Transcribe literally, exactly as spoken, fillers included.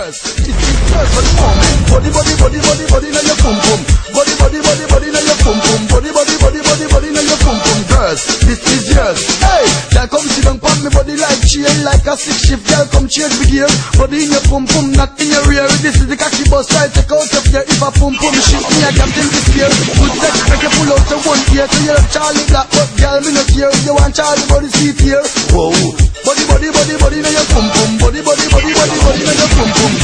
girls, it is girls for the moment. Body, body, body, body, body, now your pum pum. Body, body, body, body, now your pum pum. Body, body, body, body, body, now your pum pum. Girls, this is yours. Hey, girl, come sit down pon me body like chain, like a six shift. Girl, come change the gear. Body in your pum pum, not in your rear. This is the cocky bus ride. Take out your fear. If a pum pum shit me, I captain this fear. Good sex, make you pull out your one ear. So you're Charlie Black, but girl, me no care. You want Charlie body seat here? Whoa. Body, body, body, body, now your pum pum. Body, body, body, body, body, now your pum pum.